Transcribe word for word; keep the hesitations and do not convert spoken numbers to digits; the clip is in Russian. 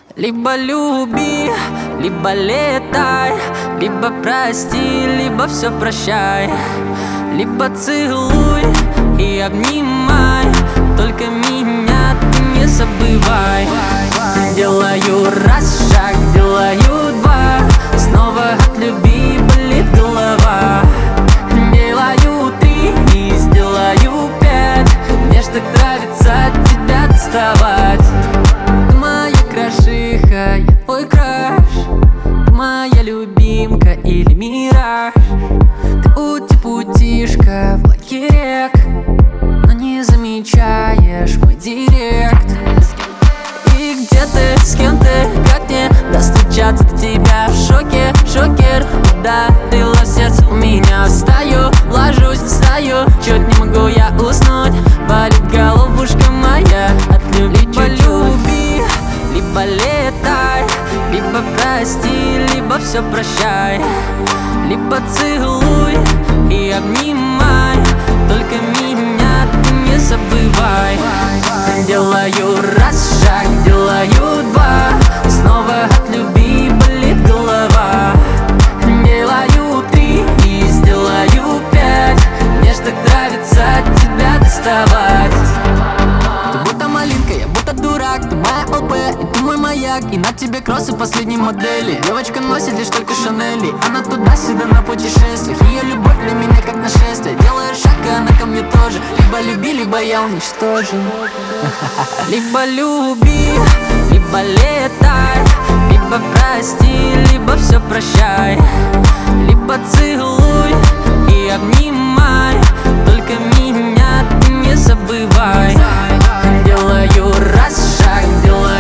Либо люби, либо летай, либо прости, либо все прощай. Либо целуй и обнимай, только меня ты не забывай. Делаю раз шаг, делаю два, снова от любви болит голова. Делаю три и сделаю пять, мне ж так нравится от тебя доставать. Ты моя крошиха, я твой краш, ты моя любимка или мираж. Ты ути-путишка в лаке рек, но не замечаешь мой директ. И где ты, с кем ты, как мне достучаться до тебя? В шоке, шокер, ударила в сердце у меня. Встаю, ложусь, встаю, чуть не могу я уснуть. Болит головушка моя от любви. Либо люби, либо летай, либо прости, либо все прощай. Либо целуй и обнимай, только меня ты не забывай. Делаю раз шаг, делаю два, снова от любви болит голова. Делаю три и сделаю пять, мне ж так нравится от тебя доставать. Ты будто малинка, я будто дурак, ты моя ЛП и ты мой маяк. И на тебе кроссы последней модели, девочка носит лишь только Шанели. Она туда-сюда на путешествиях, ее любовь для меня как нашествие. Делаю шаг, и она ко мне тоже. Либо люби, либо я уничтожу. Либо люби, либо летай, либо прости, либо все прощай. Либо целуй и обнимай, только меня ты не забывай. Делаю раз шаг, делаю